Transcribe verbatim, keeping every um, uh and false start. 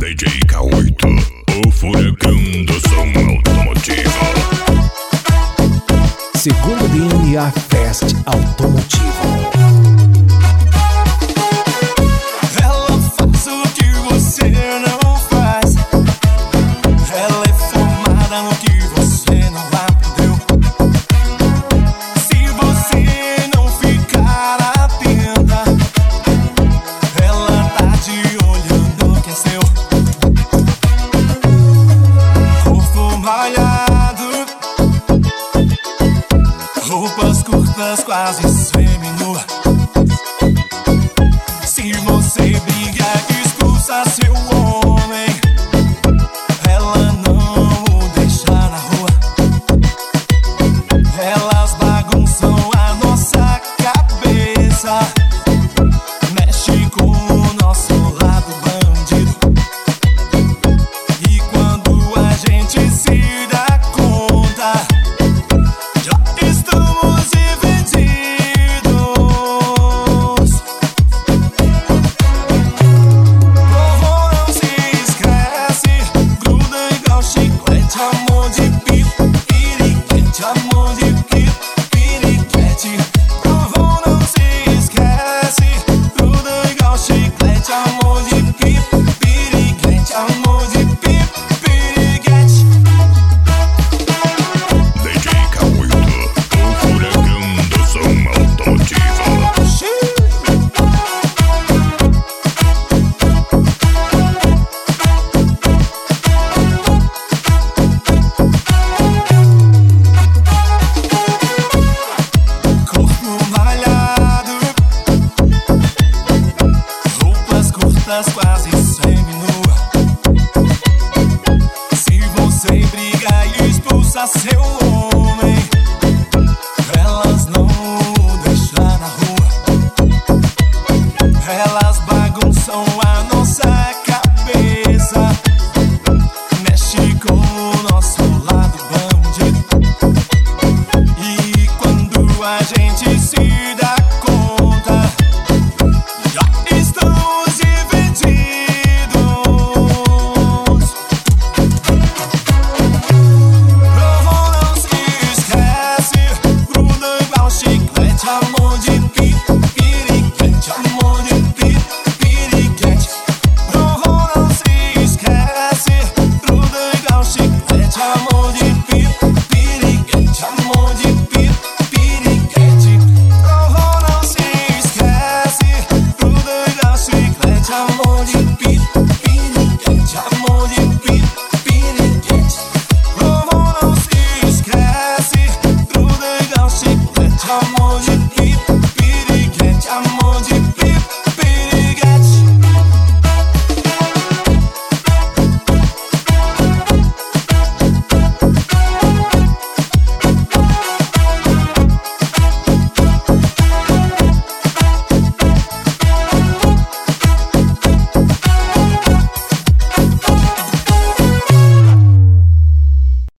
D J K oito, o furacão do som automotivo. Segundo D N A Fest Automotivo. Ela faz o que você não faz. Ela é formada no que você não aprendeu. Se você não ficar atenta, ela tá te olhando que é seu. Corpo malhado, roupas curtas quase semi-nua. Se você briga, expulsa seu homem, ela não o deixa na rua. Elas bagunçam a nossa cabeça, mexe com o nosso lado bandido. E quando a gente se dá conta, já estamos divididos. Provo não se esquece, gruda igual chiclete. Amor de pipo, piriquete. Amor de pipo, piriquete. Provo não se esquece, gruda igual chiclete. Amor de pipo, piriquete. Amor de pipo, piriquete. D J K oito, o furacão do som automotivo. Corpo malhado, roupas curtas quase semi-nua. Se você briga e expulsa seu homem, elas não o deixam na rua. Elas bagunçam a nossa cabeça, mexe com o nosso lado bandido. E quando a gente se dá conta, já estamos divididos. Provo não se esquece, gruda igual chiclete. Amor de pipo, piriquete. Amor de pipo, piriquete. Provo não se esquece, gruda igual chiclete. Amor de pipo, piriquete. Amor de pipo, piriquete. Provo não se esquece, gruda igual chiclete. Amor de pipo, piriquete. Amor de pipo, piriquete. Provo não se esquece, gruda igual chiclete. Amor de pipo, piriquete. Amor